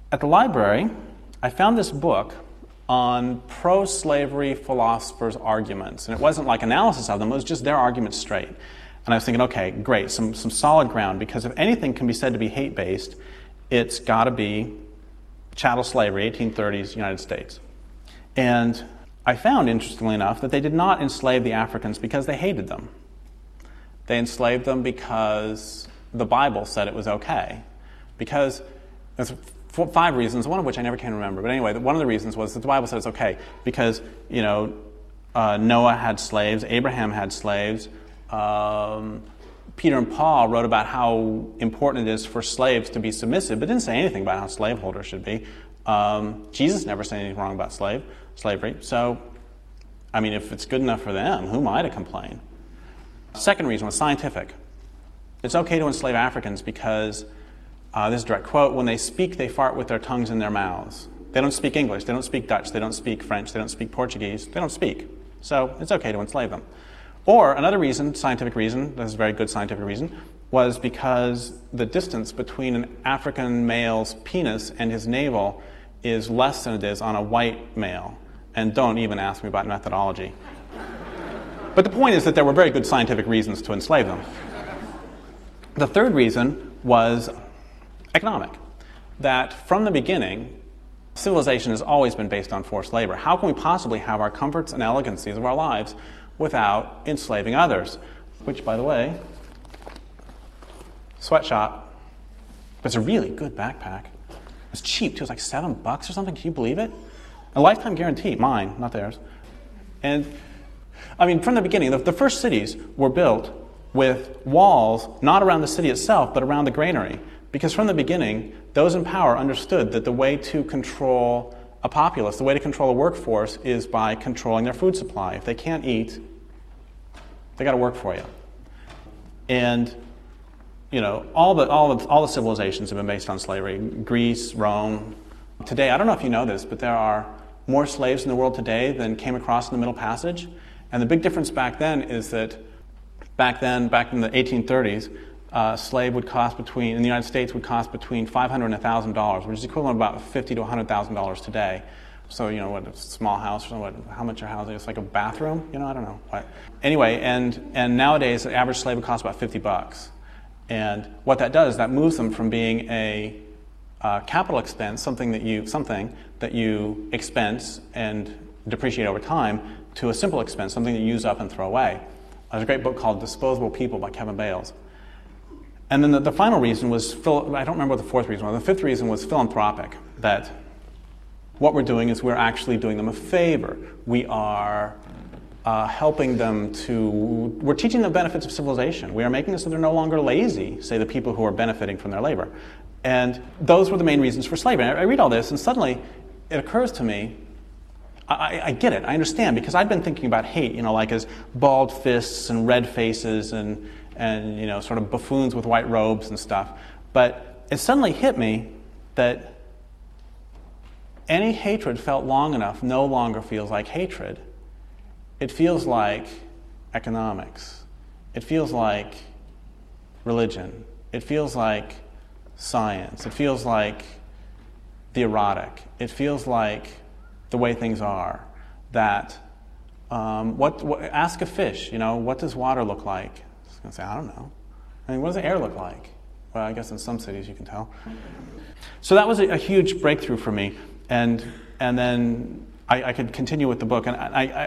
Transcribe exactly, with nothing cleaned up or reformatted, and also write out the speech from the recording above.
At the library, I found this book on pro-slavery philosophers' arguments. And it wasn't like analysis of them, it was just their arguments straight. And I was thinking, okay, great, some, some solid ground, because if anything can be said to be hate-based, it's got to be chattel slavery, eighteen thirties, United States. And I found, interestingly enough, that they did not enslave the Africans because they hated them. They enslaved them because the Bible said it was okay. Because there's four, five reasons, one of which I never can remember. But anyway, one of the reasons was that the Bible said it's okay. Because, you know, uh, Noah had slaves, Abraham had slaves, um, Peter and Paul wrote about how important it is for slaves to be submissive, but didn't say anything about how slaveholders should be. Um, Jesus never said anything wrong about slave slavery. So, I mean, if it's good enough for them, who am I to complain? Second reason was scientific. It's okay to enslave Africans because, uh, this is a direct quote, when they speak, they fart with their tongues in their mouths. They don't speak English, they don't speak Dutch, they don't speak French, they don't speak Portuguese, they don't speak. So it's okay to enslave them. Or another reason, scientific reason, this is a very good scientific reason, was because the distance between an African male's penis and his navel is less than it is on a white male. And don't even ask me about methodology. But the point is that there were very good scientific reasons to enslave them. The third reason was economic. That from the beginning, civilization has always been based on forced labor. How can we possibly have our comforts and elegancies of our lives without enslaving others? Which, by the way, sweatshop. It's a really good backpack. It's cheap, too. It was like seven bucks or something. Can you believe it? A lifetime guarantee. Mine, not theirs. And, I mean, from the beginning, the, the first cities were built with walls, not around the city itself, but around the granary. Because from the beginning, those in power understood that the way to control a populace, the way to control a workforce, is by controlling their food supply. If they can't eat, they got to work for you. And, you know, all the, all the, all the civilizations have been based on slavery. Greece, Rome. Today, I don't know if you know this, but there are more slaves in the world today than came across in the Middle Passage. And the big difference back then is that back then, back in the eighteen thirties, a slave would cost between, in the United States, would cost between five hundred dollars and one thousand dollars, which is equivalent to about fifty thousand to one hundred thousand dollars today. So, you know, what, a small house, what, how much are houses? It's like a bathroom? You know, I don't know. What. Anyway, and, and nowadays, the average slave would cost about fifty bucks. And what that does, that moves them from being a uh, capital expense, something that you, something that you expense and depreciate over time, to a simple expense, something that you use up and throw away. There's a great book called Disposable People by Kevin Bales. And then the, the final reason was, I don't remember what the fourth reason was, the fifth reason was philanthropic, that what we're doing is we're actually doing them a favor. We are uh, helping them to, we're teaching them the benefits of civilization. We are making it so they're no longer lazy, say the people who are benefiting from their labor. And those were the main reasons for slavery. I, I read all this and suddenly it occurs to me, I, I get it, I understand, because I'd been thinking about hate, you know, like as bald fists and red faces and, and you know, sort of buffoons with white robes and stuff. But it suddenly hit me that any hatred felt long enough no longer feels like hatred. It feels like economics. It feels like religion. It feels like science. It feels like the erotic. It feels like the way things are. That, um, what, what, ask a fish, you know, what does water look like? It's going to say, I don't know. I mean, what does the air look like? Well, I guess in some cities you can tell. So that was a, a huge breakthrough for me. And and then I, I could continue with the book. And I,